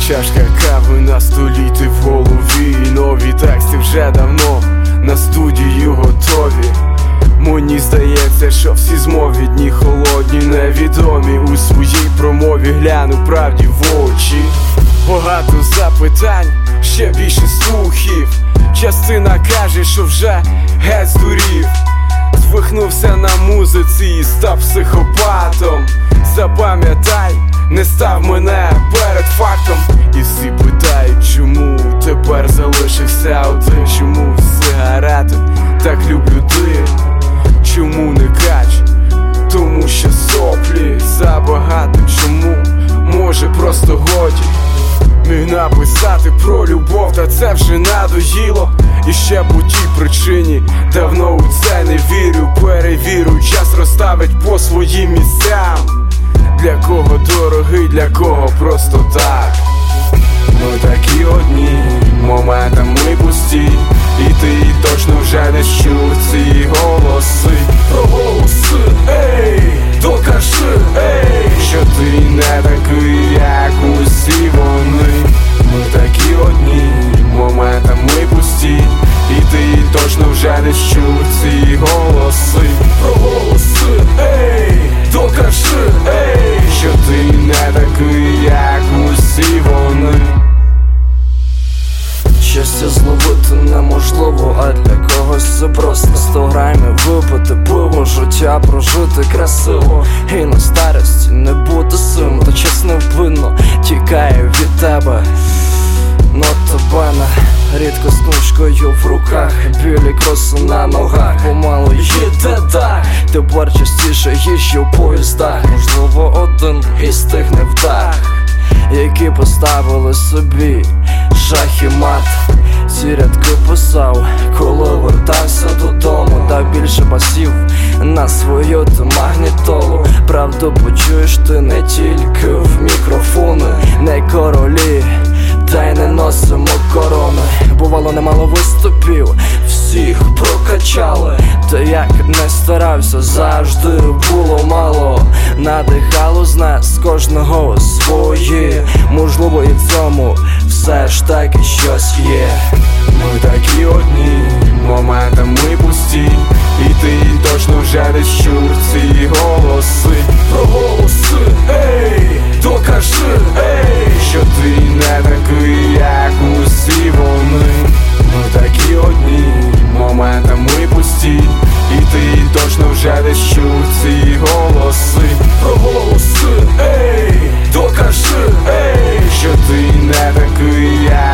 Чашка кави на столі, ти в голові. Нові тексти вже давно на студію готові. Мені здається, що всі змовідні, холодні, невідомі. У своїй промові гляну правді в очі. Багато запитань, ще більше слухів. Частина каже, що вже геть здурів. Звихнувся на музиці і став психопатом. Запам'ятай, не став мене перед фактом. І всі питають, чому тепер залишився один. Чому сигарети так люблю ти? Чому не кач? Тому що соплі забагато. Чому? Може просто годі. Міг написати про любов, та це вже надоїло. І ще по тій причині давно у це не вірю. Перевірю, час розставить по своїм місцям. Для кого дорогий, для кого просто так. Ми такі одні, моментами пусті. І ти точно вже не чув ці голоси. Проголоси, ей, докажи, ей, що ти не такий, як усі вони. Ми такі одні, моментами пусті. І ти точно вже не чув ці голоси. Проголоси, ей, докажи, ей, що ти не такий, як усі вони. Щастя зловити неможливо, а для когось це просто 100 грамів випити пиво, життя прожити красиво. І на старості не бути сим, та час невпинно тікає від тебе. Нотабene, рідко з книжкою в руках, білі кроси на ногах, помалу їде так. Тепер частіше їжджу в поїздах, можливо один із тих невдах, які поставили собі жах і мат. Ці рядки писав, коли вертався додому. Дав більше басів на свою ти магнітолу. Правду почуєш ти не тільки в мікрофони. Не королі, та й не носимо корони. Бувало немало виступів, всіх прокачали. Та як не старався, завжди було мало. Надихало з нас кожного своє. Можливо і в цьому все ж таки щось є. Ми такі одні, моментами пусті. І ти точно вже не чув ці голоси. Проголоси, ей, докажи, ей, що ти не такий, як усі вони. Ми такі одні, моментами пусті. І ти точно вже не чув ці голоси. Проголоси, ей, докажи, ей, що ти не такий, як